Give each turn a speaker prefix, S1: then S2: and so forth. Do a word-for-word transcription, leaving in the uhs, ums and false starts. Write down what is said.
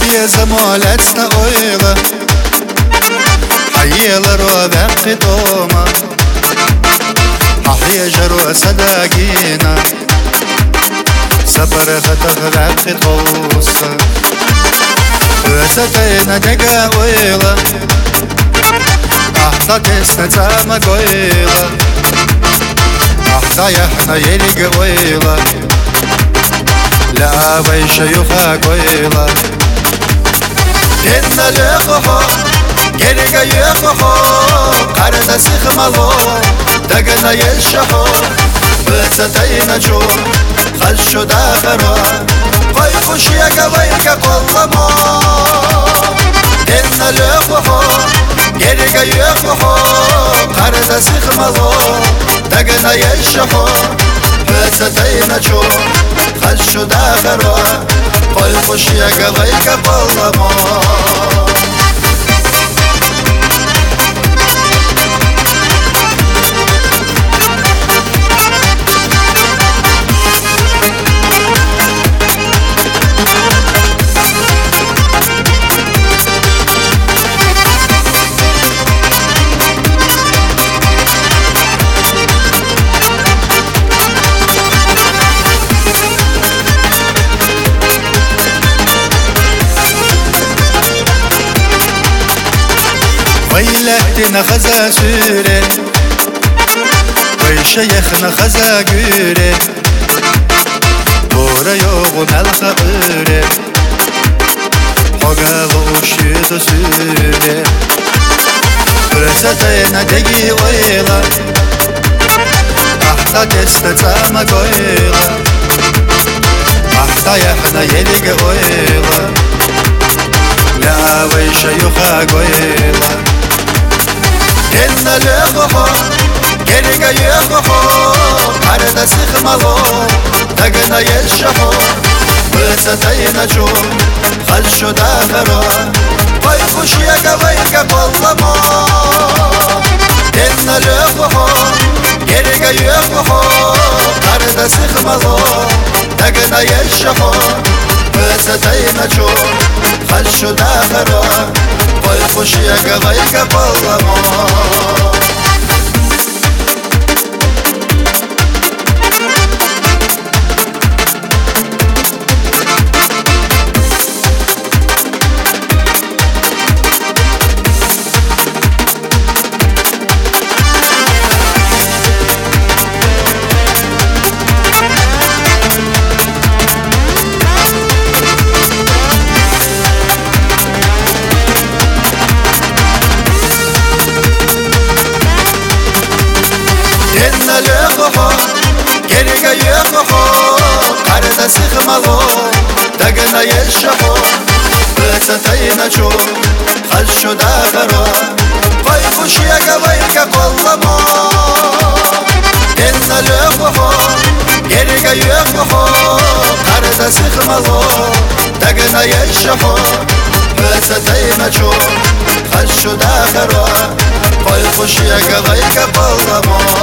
S1: حي زمالتنا اويلا حي لرو بقي دوما حي جرو صداقينا صبر خطف بقي توصا وستينا دقا اويلا احنا تسنا زاما قويلا احنا يحنا يلقى اويلا لا بيش يخا قويلا كنا لقحو كرقا يقحو قرد سخمالو دقنا يشحو بستينا جو خشو داخرو قوي خشيقا ويكا قلمو كنا لقحو كرقا يقحو قرد سخمالو دقنا يشحو بستينا جو خشو داخرو قوي خشيقا ويكا قلمو ويلتنا خزا سوري ويشيخنا خزا قوري بورا يوغو ملخا قوري حقا غوشيدو سوري فرستينا دقي ويلا احتا دستا تاما قويلا احتا يحنا يلقى ويلا لا ويشيخا قويلا كنا لقحو كرقا يقحو قرد سخمالو دقنا يشحو بستينا جو خشو داخرو قوي خشيقا ويكا قلمو كنا لقحو كرقا يقحو قرد سخمالو دقنا يشحو بستينا جو خشو داخرو قوي خشيقا ويكا قلمو كنا لقحو كرقا يقحو قرد سخمالو دقنا يشحو بستينا جو خشو داخرو قوي خشيقا ويكا قلمو كنا لقحو كرقا يقحو قرد سخمالو دقنا يشحو بستينا جو خشو داخرو قوي خشيقا ويكا قلمو